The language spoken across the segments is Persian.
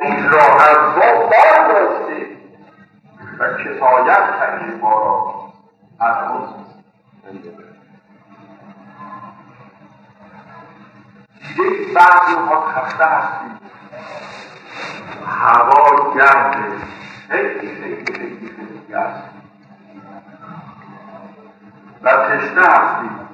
این راه از ما بار داشته و کفایت کرده ما را از اون. دیگه بعضی ما خسته هستیم، هوا گرده، خیلی گرد و تشنه هستیم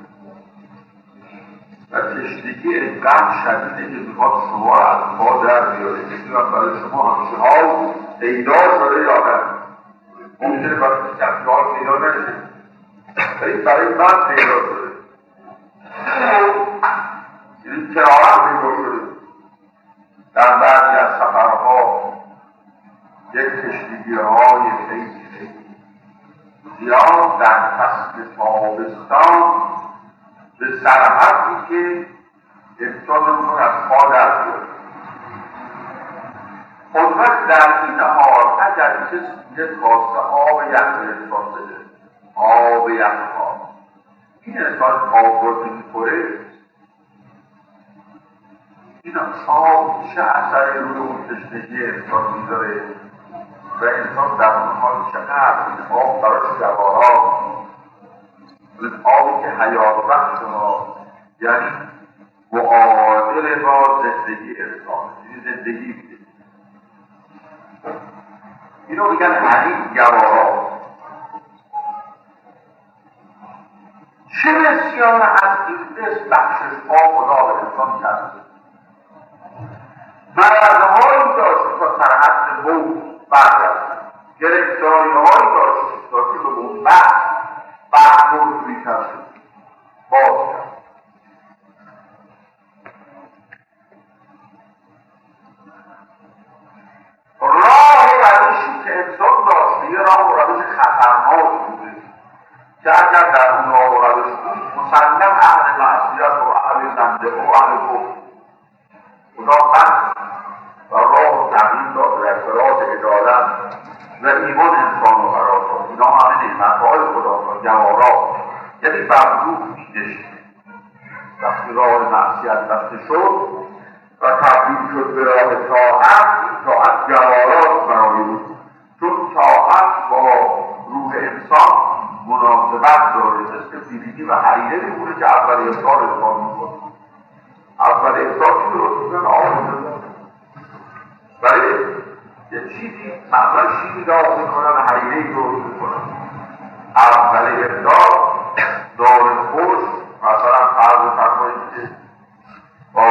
و تشنگی اینقدر شدیده که میخواد شما را از پا در بیاره. میدونم برای شما همچه ها پیدا شده یا نه، ممکنه برای کسی ها پیدا نشه، ولی برای من پیدا شده، یعنی کرارت پیدا شده. در بعضی از سفرها یک تشنگی های خیلی زیاد در فصل تابستان به سرحدی که انسانمون از پا در بیاره. خودمت در این حال اگر کسی یک کاسه آب یخ به انسان بده، آب یخ ها، این انسان آب رو که میخوره، این آب چه اثری روی اون تشنگی انسان میذاره و انسان در اون حال چقدر این آب براش جواهرات، این آبی که حیات بخش شما، یعنی معادل با زندگی انسان، یعنی زندگی میده. اینو میگن حدید جواهرات. چه بسیار از این دست بخشش ها خدا به انسان کرده. مرزهایی داشت تا سرحد موت برگرد، گرفتاری هایی داشت تا که به اون برخورد میکرد باز کرد. راه روشی که انسان داشت یه راه و روش خطرناک بوده که اگر در اون راه و روش بود مسلم اهل معصیت و اهل زنده و اهل کفر خدا بند و راه و تغییر داد در صراط عدالت و ایمان انسان رو قرار داد. اینا همه نعمت‌های خدا جواهرات، یعنی بردوخ میدش وقتی راه معصیت بسته شد و تبدیل شد به راه طاعت. این طاعت جواهرات برای بود، چون طاعت با روح انسان مناسبت داره، مثل بیبینی و حریره میمونه که اول انسان میکنه. اول انسان چی درست میکنه؟ آموزه ولی یه چیزی معمول شیمی داغ میکنن، حریره درست میکنن. اول انسان دار خوش مثلا فرض فرمایید که با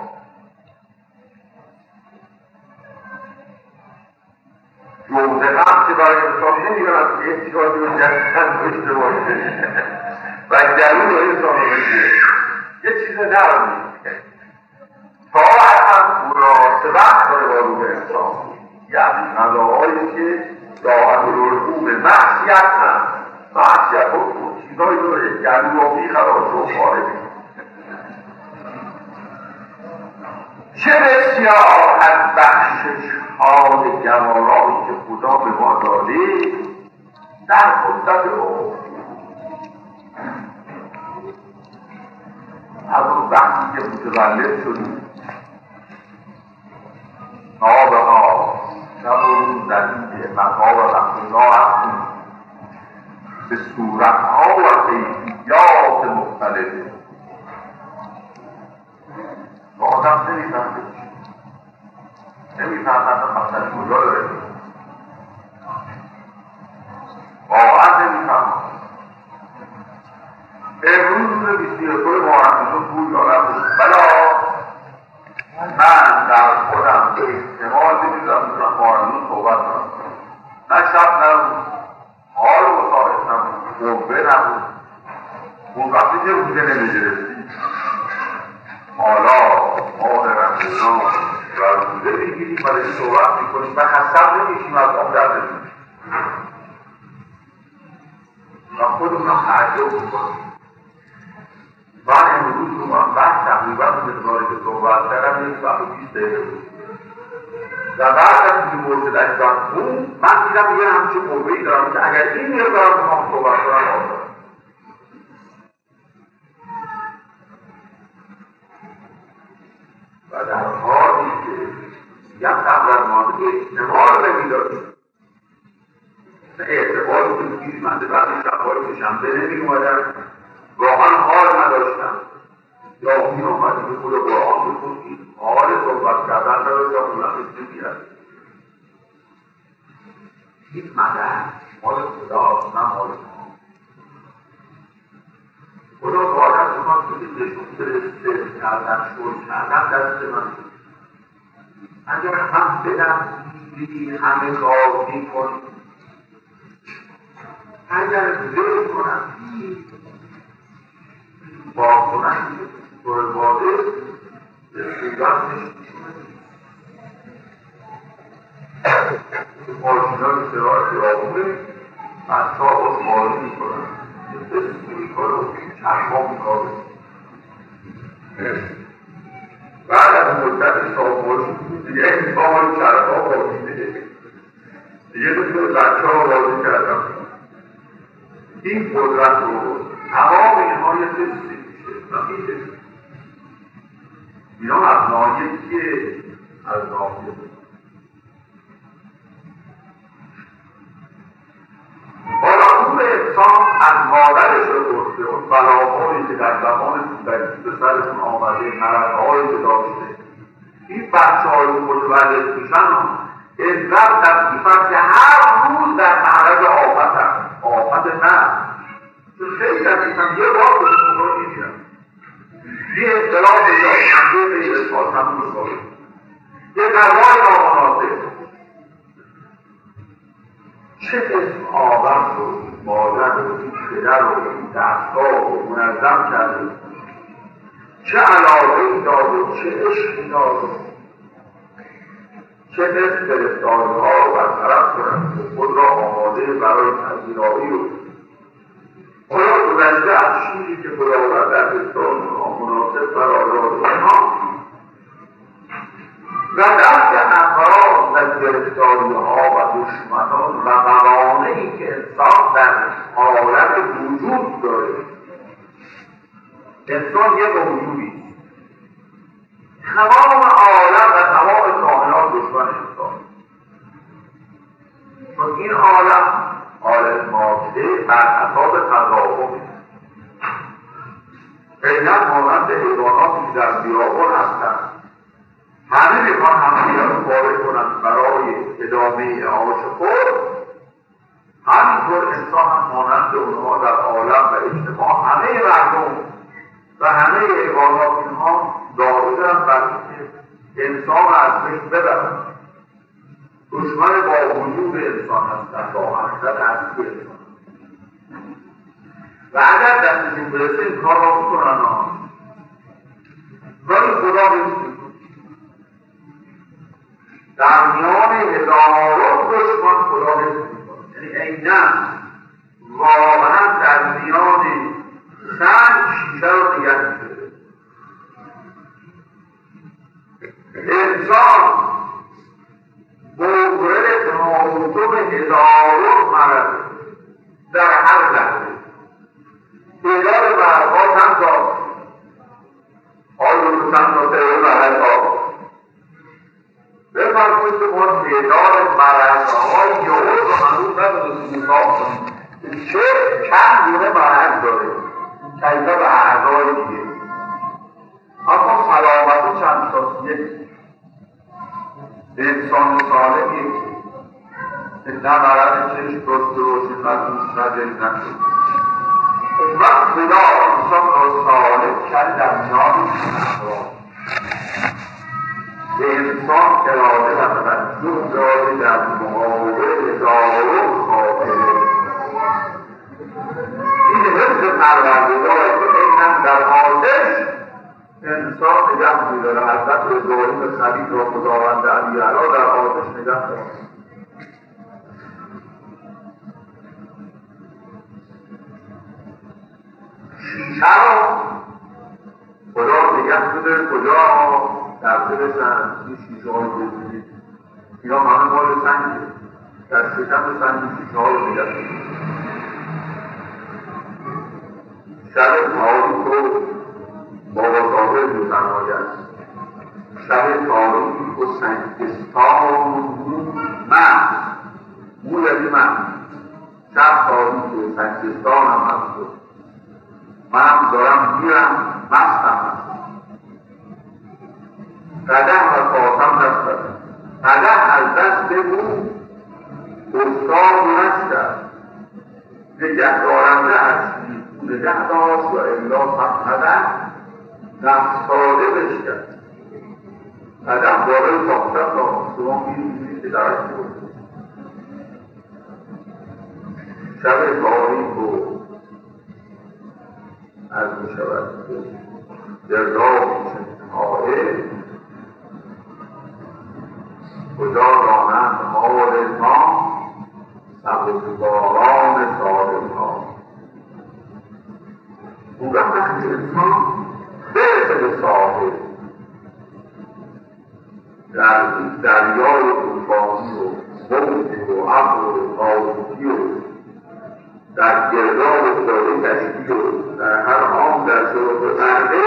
جوزقم که برای انسان نمیدونم که احتیاجی به جسدن داشته باشه و گلو رو انسان رو بگیره، یه چیز نرمی تا هم مناسبت داره با روح انسان، یعنی غذاهایی که داهد رو به معصیت هم معصیت رو چیزایی داره گلو رو بیخراش رو خارجی. چه بسیار از بخشش های جوارایی که خدا به ما داده در مدت رو از اون وقتی که متولد شدیم نابها شب و روز در این نعمت‌ها و رحمت‌ها هستیم به صورت‌ها و کیفیات مختلف. آدم نمیفهمد مثلا کجا داره، واقعا نمیفهمد. امروز 22 محرم پول دارم بلا من در خودم به احتمال میتونم محرم صحبت کنم، نه شب نبود، حال و صاحب نبود، موقع نبود، اون وقتی که روزه نمیگرفتی. حالا ماه رمضان و روزه میگیریم برای صحبت میکنیم و حسب نمیشیم از آن در نمیم و خودمون هم تعجب میکنیم. من امروز رو من بعد تقریبا مقداری که صحبت کردم 1 ساعت و 20 دقیقه بود و بعد از این مورد اجزان بود من دیدم دیگه همچه موضوعی دارم که اگر این مقدار میخوام صحبت کنم آزاد و در حالی که یک قبل از احتمال نمیداریم. اعتبار که پیشمنده بعضی شبهای که شنبه نمی اومدن واقعا حال نداشتن یا می آمدی به خود قرآن بخونید حال صحبت کردن نداشت یا خونمش نمیرد. این مدد مال خدا نه مال ما. خدا باید میخواد که نشون برسته کردن شروع کردن دست من. اگر هم بدم دیدی همه کار میکنی، اگر ذکر کنم با کنم برواده به سیگار ماشینا که سرار خیابونه بچه ها باز مالی میکنن بسیاری میکنه چشما میکنه. بعد از مدت شامل دیگه انسان چرخا بازیده دیگه بسیار بچه ها بازی کردم. این قدرت رو تمام اینها یه سیستی میشه و میشه اینا از نایه از نایه حالا اون انسان از مادرش رو گفته اون بلاهایی که در زمان کودکی به سرشون آمده مرضهایی که داشته این بچه های متولد میشن عزت دستیفن که هر روز در معرض آفت هست. آفت نه چون خیلی دستیفن یه بار به سمون میشن یه اطلاع بجای همه به یه اصفال هم بساره یه غذای نامناسب چه اسم آورد رو مادر و پدر و دستگاه و منظم کرده چه علاقه‌ای داد و چه عشقی داد چه اسم فرستاده‌ها رو برطرف کنند و خود را آماده برای پذیرایی رو حالا گذشته از شیری که خداوند در بستان مناسب قرار داد اونها و دست امراض و گرفتاری‌ها و دشمنان و موانعی که انسان در عالم وجود داره. انسان یک موجودی تمام عالم و تمام کائنات دشمن انسان چون این عالم ماده بر اساس تضاهمه فعلا مانند حیواناتی که در بیابان هستند همه میخوان همدیگر رو وارد کنند برای ادامه عاش خود. همینطور انسان هم مانند اونها در عالم و اجتماع همه مردم و همه حیوانات اینها دارودن برای که انسان از بین ببرند. دشمن با وجود انسان هستند با حقیقت اصلی انسان و اگر دستشون برسه این کار را میکنن ولی خدا بسید در میان هزاران دشمن خدا حفظ میکنه. یعنی عیناً واقعا در میان سنگ شیشه رو نگه می‌داره. انسان مورد تهاجم هزاران مرض در هر لحظه. تعداد مرضها چند تا؟ آیا چند تا تعداد مرضها؟ بفرمایید که ما تعداد مرضهای یهود رو هنوز نتونستیم حساب کنیم چه چند گونه مرض داره کیفه به اعضای دیگه اما سلامتی چند تاست. یک انسان سالمی که نه مرض چشم داشته باشه نه گوش نه دل نشد اون وقت خدا انسان را سالم کرد در میان به انسان اراده و توجه داده در مقابل هزاران خاطره. این حفظ پروردگار که اینم در آتش انسان نگه می‌داره. حضرت ابراهیم خلیل را خداوند علی اعلی در آتش نگه داره. شیشه را خدا نگه می‌داره کجا در دلشن این شیشه های بزرگی اینا همه مال سنگه در شکم سنگی شیشه ها رو نگه می‌داره. شب تاریک رو بابا صاحب می‌فرماید شب تاریک و سنگستان دل من شب تاریک سنگستانم هست و منم دارم میرم مستم هست. قدم و خاتم نستم، قدم از دست بود استاد نشد، نگه دارنده هستی نگه داشت و الا فقدن نفساده بشکد. قدم بالای تاختم تا شما میدونید که درش بود شب تاریک و از میشود گرداب چنهای کجا دانند حال ما سبکباران ظالم ها. اونگاه وقتی انسان برسه به ساحل در دریای طوفانی و موج و ابر و تاریکی و در گرداب افتاده کشتی و در هر آن در شروع پرده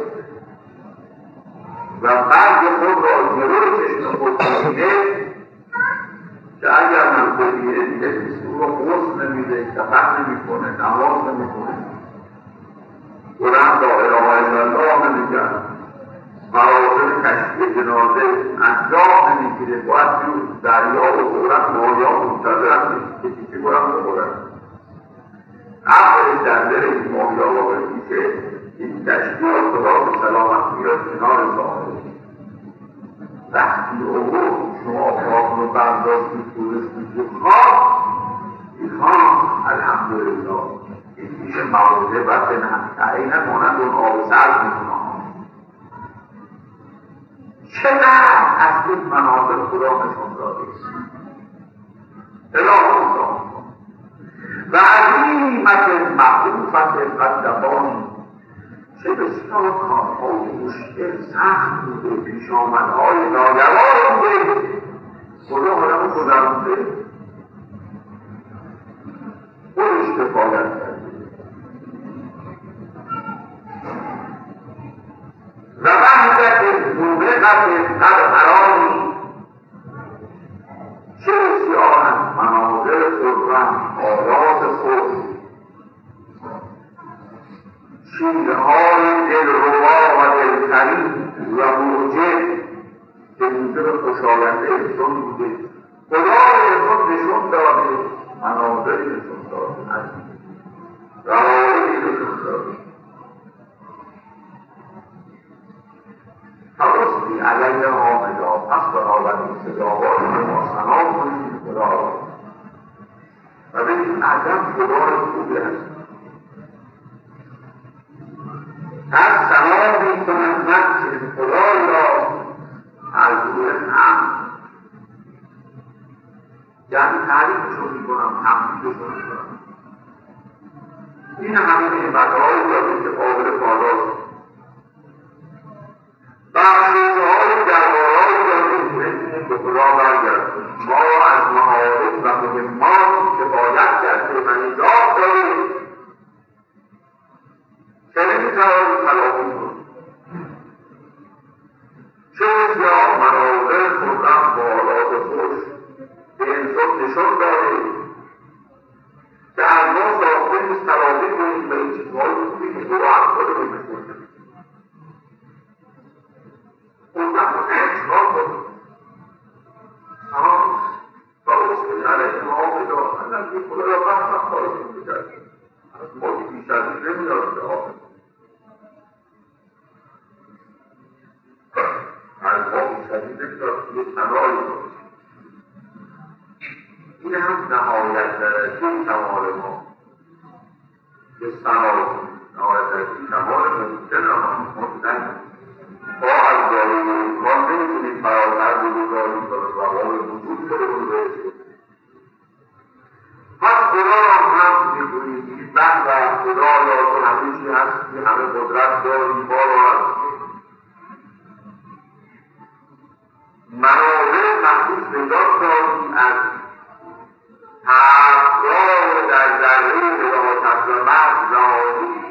و مرگ خود را جلوی چشم خود ببینه که اگر من ببینه دیگه کسی او را غسل نمیده، کفن نمیکنه، نماز نمیکنه، بلند لا اله الا الله نمیگن، مراسم کشتی جنازه انجام نمیگیره، باید توی دریا و بورن مایا منتظرن کسی که بورن بخورن اولش در دل این مایا واقع میشه. این کشتی را خدا به سلامت میاد کنار ساحل. وقتی عبور شما پاک رو برداشتید تورستی اینها الحمدلله این میشه موازه و بنهن عینه مانند اون آب سرد میکنه. چقدر از این مناظر خدا نشون داده اله و عظیمت مخوفت قدبانی چه بسیار کارهای مشکل سخت بوده، پیش آمدهای ناگوار بوده، خدا آدم گذرونده خودش کفایت کرده و وحدت موقعت قد حرامی چه بسیار از مناظر خرم آیات خوش شیرهای دلربا و دلترین و موجب که موجب خوشاینده انسان بوده. خدای انسان نشون داده، مناظری نشون داده، روایی نشون داده. حواستی علیه حامدا پس بنابراین صداوات ما سنا کنید خدا را و ببین عجب خدای خوبی هست. هر سنا میکنند نقش خدای را از روی هم، یعنی تعریفشون میکنم، تمجیدشون میکنم. این همه نعمتهایی داده که قابل پاداش بخشش‌های دربارهایی داده که میتونیم به خدا برگردیم. ما از معارف و مهمات کفایت کرده و نجات داریم که نمیتوانیم تلافی کنیم. چه بسیار مناظر خرم با حالات خوش به انسان نشان داده که از ما ساخته نیست تلافی کنیم به این چیزهای خوبی که تو را از خودمون می‌کنیم. اون وقت اعتقاد کنیم تا بسید علیه محافظ آسان از این خدا را بحثم خواهیم می‌کرد. از ما که بیشتر نمی‌دارد به آفر از ما بیشتر نمی‌دارد یه سنایی کنیم. این هم نهایت درجه کمال ما که سنایی نهایت درجه کمال ممکن ممکن با از داریم ما نمیتونیم فراتر بگذاریم تا به روال وجود خودمون برسیم. پس خدا را هم می‌کنیم که بعد و خدا یا تو همه چی هستی، همه قدرت داری، ما را هستی. منابع مخصوص نجات داری از حرفگاه در ذره وراثت و مرگ رهایی.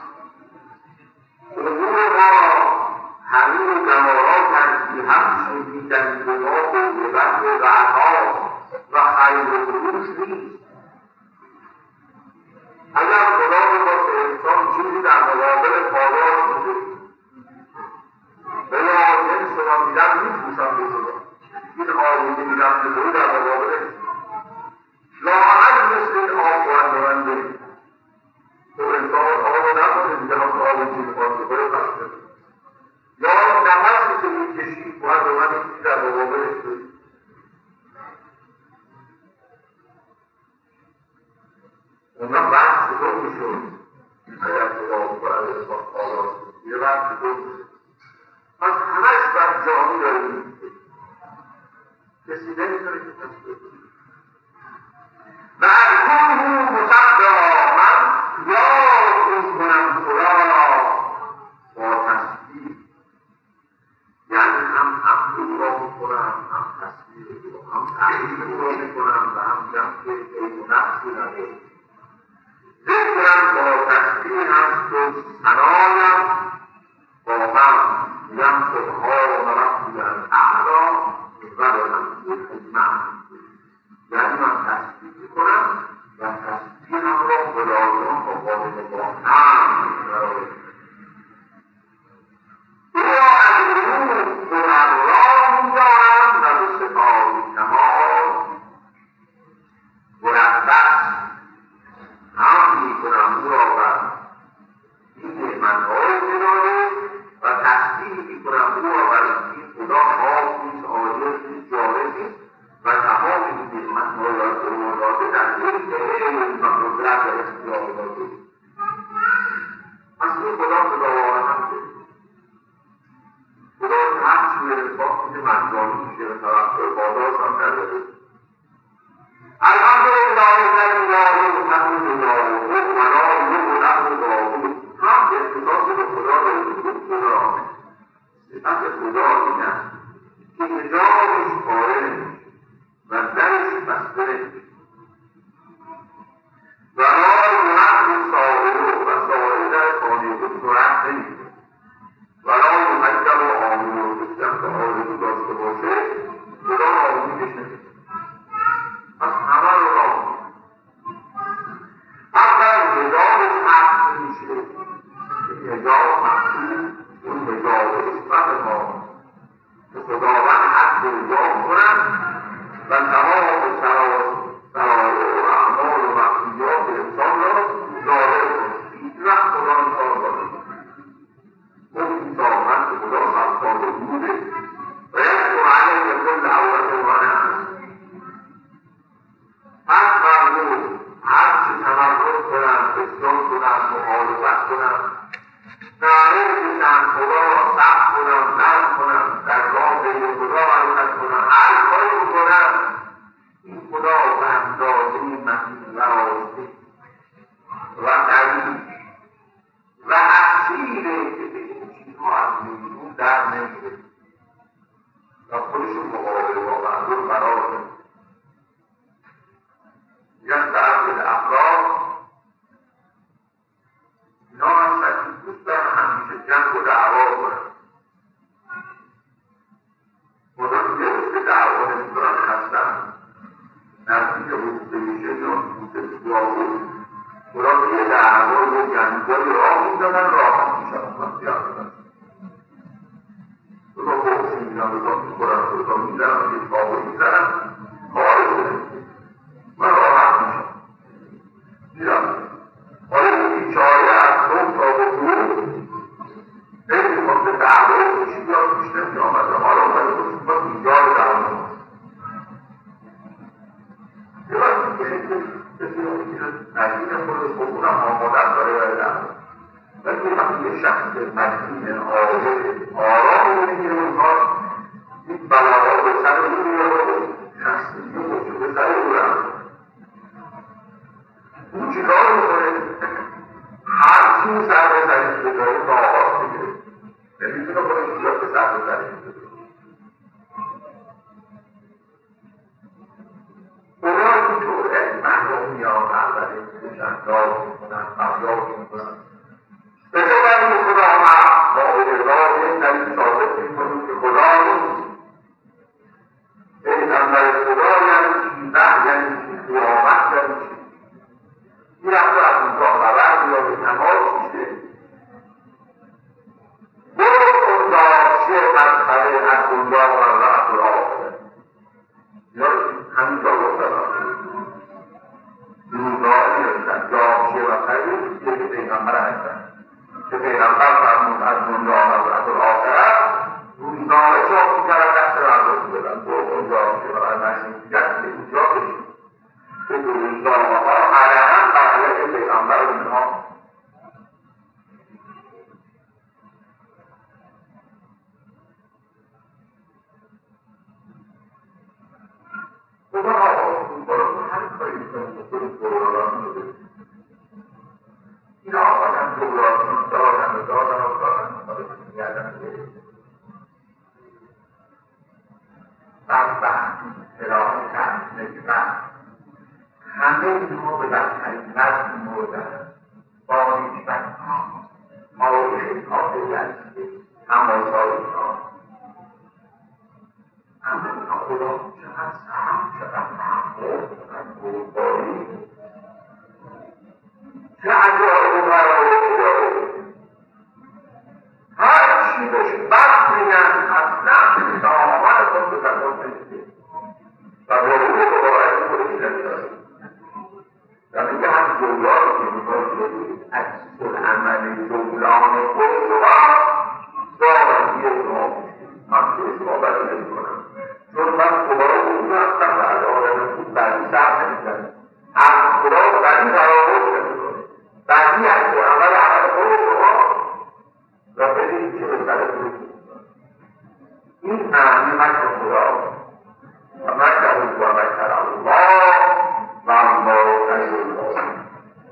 امور ما همین جوارات هستی هم شنیدن گناه و غیبت و رعنا و خرید و فروش نیست. اگر خدا بخواد انسان چیزی در مقابل پاداش بده بلا جنس را میدن میفروشم به شما، این آلوده میدن به شما در مقابل لااقل مثل این آب باید به من برید تو انسان آب نکنه دیگه هم آب چیز باید بخوره بسته یا این نفسی که میکشید باید به من این در مقابلش برید. اونا بحث چطور میشون اگر خدا باید انسان آلاش یه بحث چطور میشون پس همش بر جامعی داریم کسی نمیتونه که تصدیق و اکنون مصدقا من یاد کنم خدا با تصدیق یعنی هم حمد را میکنم هم تصدیق را هم تحلیل را میکنم و هم جمع این نفسی ندارم ذکرم با تصدیق هست و سنایم با هم یم سبحان ربی الاعلی و رحمتی خدمت یعنی من تصدیق کنم و تصدیقم را خدایان مقابل با هم او را از روح مبرا می‌دارم و به صفات کمال مرتب هم می‌کنم او را بر این نعمت‌های الهی و تصدیق می‌کنم او را بر این خدا خواب نیست عاجز نیست جاهل نیست و تمام این نعمت‌های او داده در این علم و قدرت و اختیار داده پس این خدا خداوند هم خدا که هر چی انسان که مجانی میشه به طرف پاداش هم نداره الحمدلله الذی لا یحمد الله ولا یعلم الله هم اختصاص به خدا داریم خدا صفت خدا این است که حجابش پاره نمیشه و درش بسته نمیشه ولا یحمد سائله و سائل در خانه سرعت نمیشه ولا یحجب و آمین و بسیم که آرزو داشته باشه خدا آمینش نمیشه از همه رو را اول حجابش حق میشه این حجاب مقصود اون حجاب نسبت ما که خداوند حق حجاب کنند و تمام سرایع و اعمال و مخفیات انسان را ظاهر کنند هیچ وقت خدا این کار کنند اون انسان که خدا سبکار بوده و یکتر علیه کل عورت و منع هر فرمود هرچی تمرکز کنند اصلاح کنند مخالفت کنند نعره بکشند خدا را سخت کنند نرم کنند در راه بین خدا حرکت کنند هر کاری کنند این خدا به اندازه متین و راسته و قوی و اصیله که به این چیزها از میدون در نمیره و خودشون مقابل با معلوم قرار نمیده یک طرف افراد اینا هستن که دوست دارن همیشه جنگ و دعوا کنن خدا میگه که دعوا نمیکنن خستن نزدیک حدود میشه یا حدود سیاهو خدا میگه دعوا و جنگای راه میدادن راه میشن من زیاد بدن خدا بخش میدن خدا میخورن خدا میدن یک باقی میزنن کار کنه من راحت میشم دیدم حالا این بیچاره از نوم تا به دور خیلی خواهد دعوای کشید یا پیش نمی آمده حالا اومده کشید باید اینجا دعوا یه وقتی کسی رو میگیره نزدیک خودش بکنم آمادت برای دعوا ولی وقتی یه شخص مدین عاجز آرام رو میگیره اونها این بلاها به سر او میاره شخصی میگه به سر او رفت اون چیکار میکنه هر چی سر بزنید به جایی تا آغاز میگیره نمیتونه خودش بیاد به سر بزنید اونا اینطوره محروم میان اولی میشن داغ میکنن افیاق میکنن به تو برای خدا آمد با اعلام این دلیل ثابت میکنیم که خدا نیست پیغمبر خدا یعنی 13 و رأس الآخره یا همینجا گفتن روزایی هستن جامعه و خیلی که پیغمبر هستن که پیغمبر فرمود از دنیا و رأس الآخره روزنامه چاپ می‌کردن دست مردم بدن تو اونجا که برای مشروطیت به اونجا بشید که روزنامه‌ها علنا بر علیه پیغمبر اونها اینا آمدن دوراتون دادن و دادن و دادن می‌گردن الهی کرد نجمت همه اینها به بدترین وضع مردن با نجمت ها مواقع کافیت تماشایی ها همه اینها خدا چقدر سهم چقدر محمود چقدر بروباری چه عجایب برای داره هر چی بهش بد میگن اصلا سامانه خود به تکان نمیده و ورود مبارک خودش نمیداره و میگه هم جولانی که میگه عکس العمل جولان خود رو دارم یه من که شما بدی نمی کنم چون من خدا رو اون هستم و از آدم خوب بدی سر نمیزنم از خدا بدی برآورد نمیکنه بدی از عمل خود شما و بدید که به سر خود این معنی مکر خدا و مکر و مکر الله و الله خیر الحاکمین.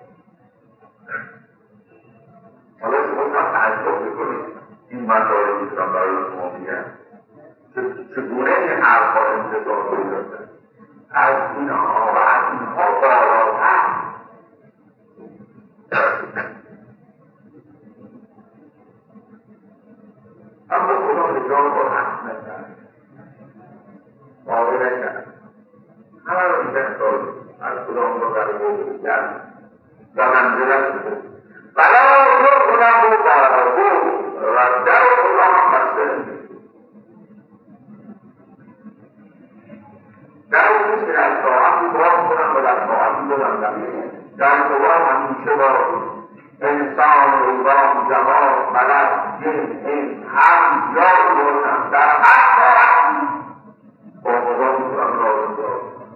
حالا شما تعجب بکنید این مطالبی که برای شما میگن چگونه این حرفها انتظار داشتن از اینها و از اینها بالاتر اما خدا نجات را حق نکرد واقع نکرد همه را نگه دارد از خدا را در بود کرد و منزلت بود بلا رو خودم رو بود و در خدا هم بسته در اون که از طاعتی باز کنم و در طاعتی بودم در خدا همیشه باید انسان، حیوان، جماد، ملک، جن، انس هر جا باشم در هر طاعتی با خدا میتونم راضی باشم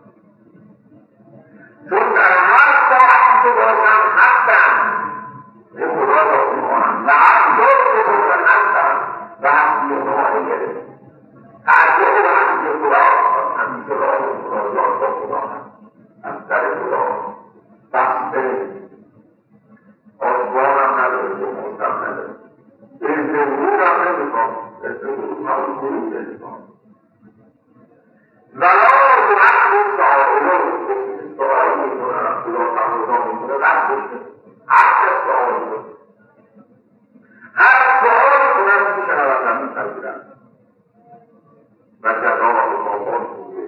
چون در هر طاعتی که باشم هستم به خدا راضی میکنم و هر جا که باشم هستم و هستی خدا نگرد تعجب و هستی خدا همیشه راضی خدا با خدا هست از در خدا بسته آسوانم نداره و مستم نداره ازدهور هم نمیخوام ازدهور هم خروج نمیخوام ولا تحق سائلون سؤال میکنن خدا تعالی میکنه رد بشه هر کس سؤال میکنه هر سؤال کنن که شنوندن میپذیرن و جزا و مکافات خوبه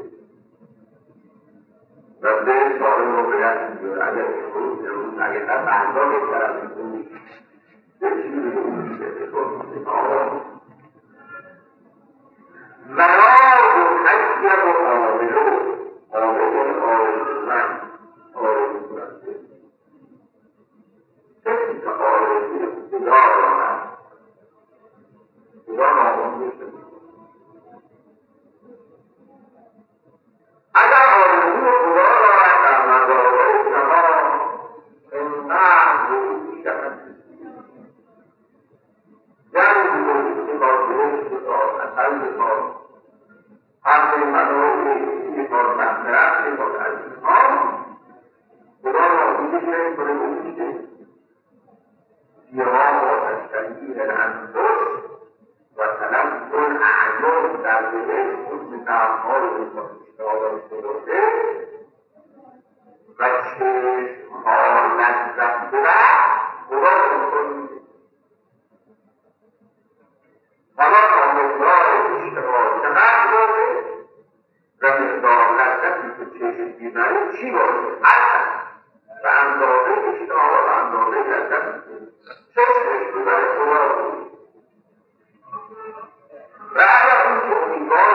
و به سؤال رو بگن میگه اگر خروج نمون اگر در بحضا بهتر از این مراد و حجیب و آملو آملو آرزومند آرزومند کسی که آرزوی خدا دارد خدا نامون میشه اگر آرزوی خدا دارد در مدارای جمال انقدر روی شود یعنی بودی با درست بکار اصل بکار حرف مداری بکار مسترد بکار از اینها خدا را بودی که کنه بودی که سیاه و تشتنگی انفس و تنفل اعیان در دلش خود نفها رو اشتهادان شده و چشمها لذت برد خدا را کنید حالا تا مقدار اشتها چقدر باشه و مقدار لذتی که چشم دیدنه چی باشه اصلا و اندازه اشتها و اندازه لذت چشمش ببره خدا را کنید و اگر اون که امیدوار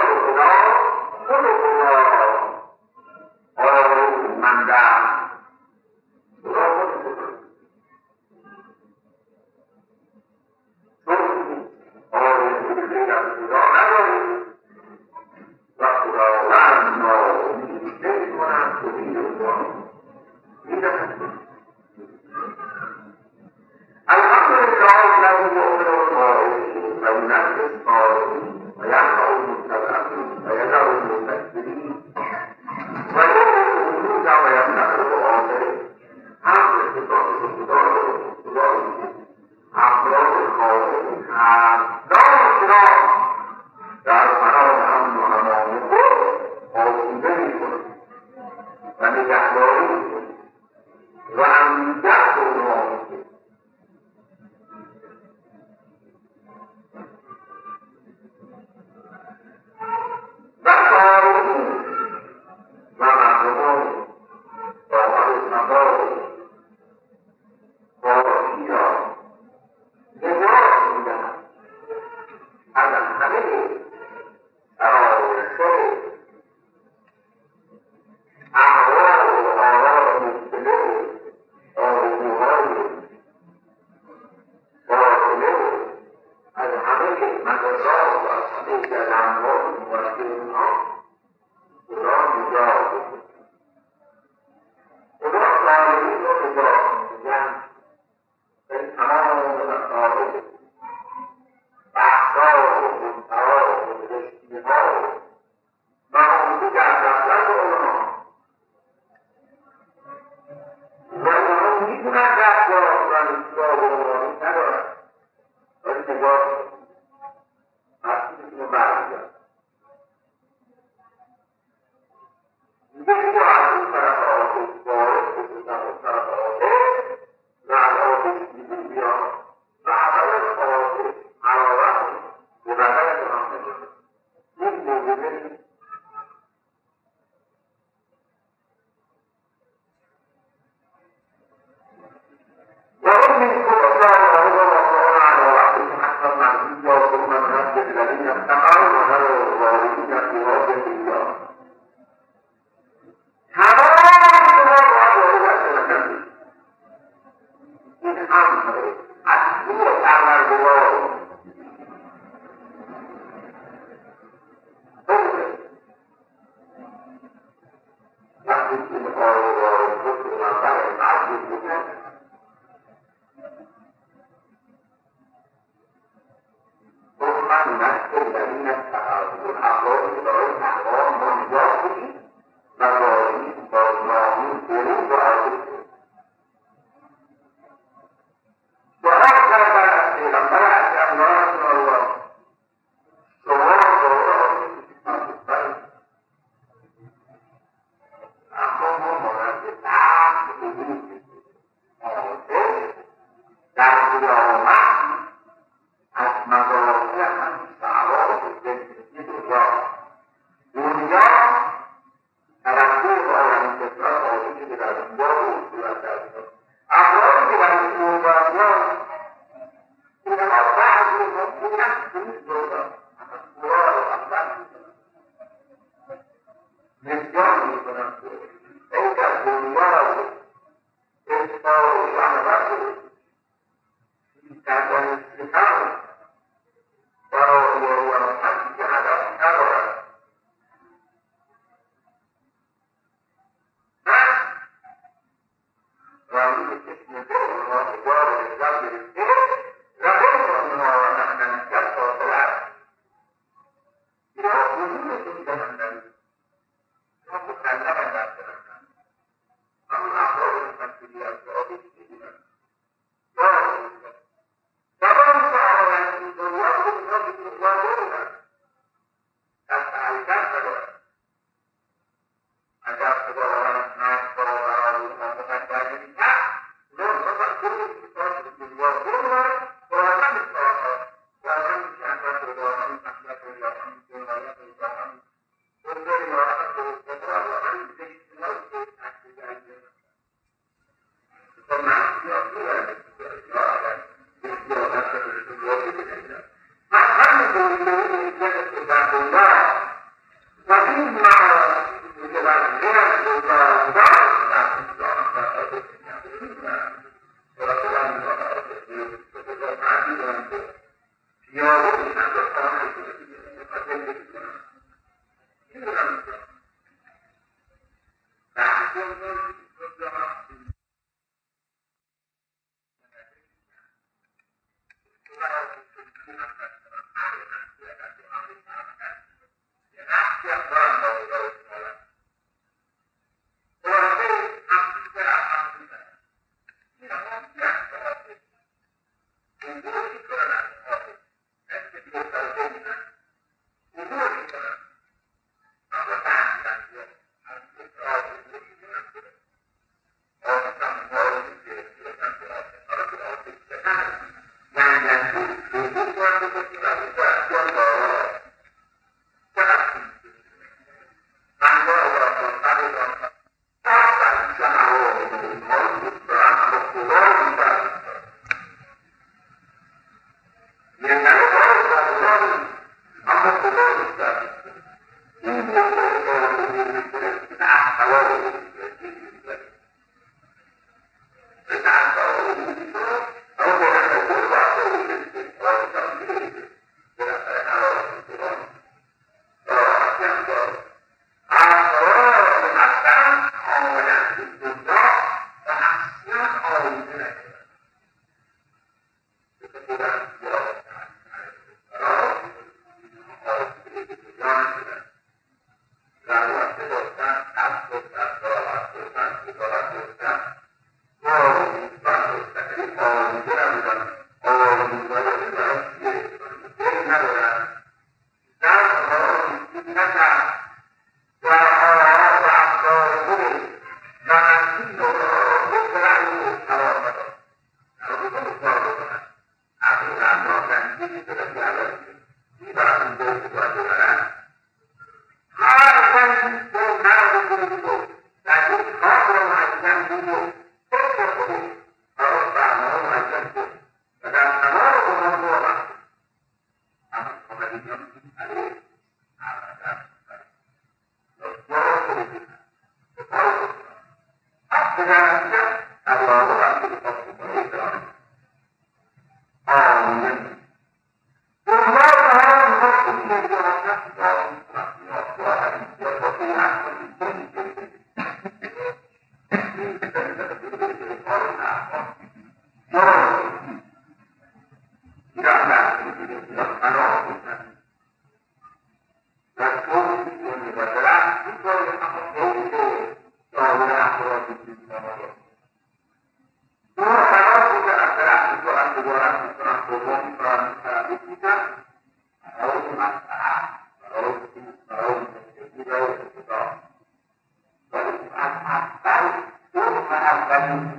Gracias.